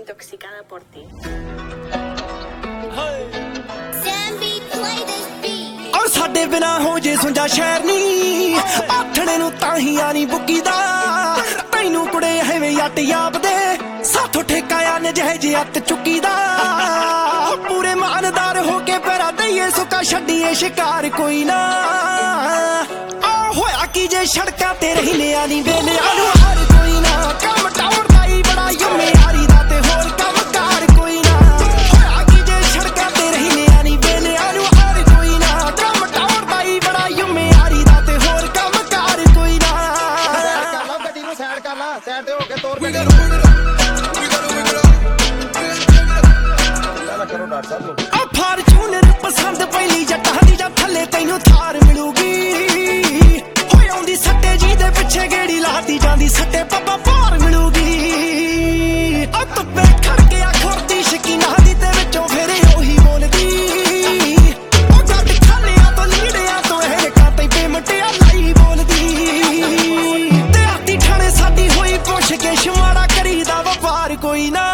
intoxicada por ti. और साडे बिना हो जे सुंजा शहर नी आथणे नू ताही आनी बुकी दा तैनू कुड़े हैवे यट याब दे साथों ठेकाया ने जह जे अत चुकी दा पूरे मानदार होके पैरा दईए सुका छड्डीए शिकार कोई ना आ होया की जे सड़कां ते रहने आनी वेले आलू हार कोई ना कम टाउर दाई बड़ा यम्मे यारी दा ते होर कम कार कोई ना होया की जे सड़कां ते रहने आनी वेले आलू हार कोई ना कम टाउर दाई बड़ा यम्मे यारी दा ते होर कम कार कोई ना गड्डी नूं साइड कर ला साइड ते हो के तोर पे करो डॉक्टर साहब आ फॉर्च्यूनर पसंद पहली जट्टां दी जा थल्ले तैनू थार मिलूगी होए आउंदी सट्टे जी दे पिछे गेड़ी लाती जांदी सट्टे पप्पा पार मिलूगी आ तुप्पे खड़ के आ खुरदी शकीना दी ते विचों फेरे ओही बोलदी ओ जट खालिया तो लीड़िया तो हेका ते पेमटिया लाई बोलदी ते आती ठाणे साडी होई पुछ के शुमाड़ा करीदा वपार कोई ना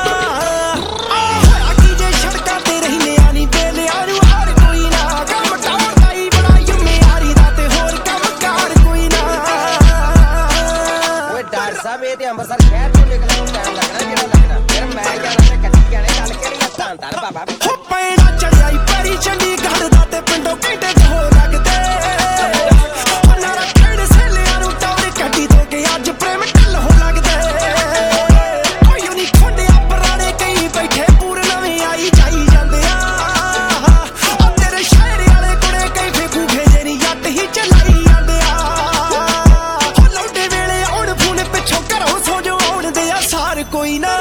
अंबरसर शहर तो निकलने में टाइम लगना जेड़ा लगना फिर मैं जाना ते कच्ची जाने गल केड़ी हत्थां धर बाबा हो पैड़ा चढ़ाई परी चंडीगढ़ दा ते पिंडों घंटे हो लगदे ओ नारा खेड़ सेलियां नूं टौर कड्डी दो के अज प्रेम ढल हो लगदे ओ यूनी खोंडिया पुराने कई बैठे पूरे नਵੇਂ आई जाई ਜਾਂਦੇ ਆ ओ तेरे शहर वाले कुड़े कई फेकू भेजे नी जट ही चलाई ਜਾਂਦੇ ਆ ओ लौटे वेले आउण फून पिछों घरों सो जो आउण दे आ सार कोई ना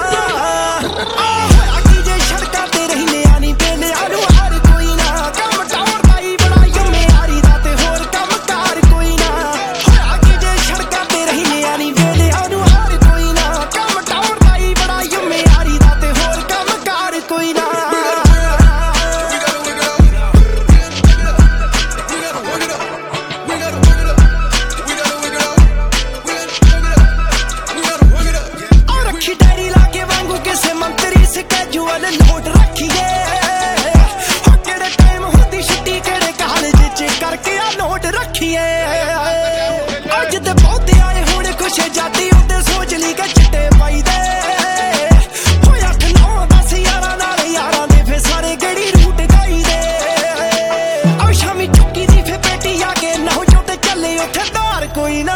लोट रखिए केड़े टाइम होती छुट्टी केड़े कॉलेज च करके आ नोट रखिए अज ते बहुते आए हुण कुछ जाती उते सोच ली के चिट्टे पाई दे हो 8 9 10 यारां नाल यारां दे फे सारे गेड़ी रूट गाई दे आ शामी चुक्की दी फे पेटी आके नौ जो ते चले उथे दार कोई ना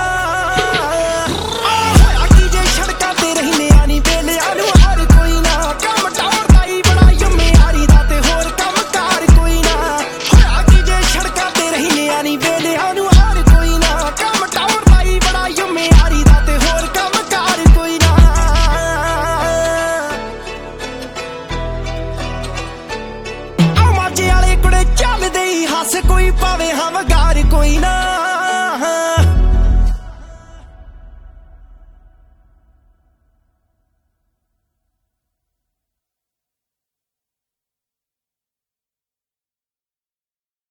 होया की जे सड़कां ते रहने आनी वेले आलू हार कोई ना कम टाउर दाई बड़ा यम्मे यारी दा ते होर कम कार कोई ना होया की जे सड़कां ते रहने आनी वेले आलू हार कोई ना कम टाउर दाई बड़ा यम्मे यारी दा ते होर कम कार कोई ना आ माजे वाले कुड़े चलदे ही हस कोई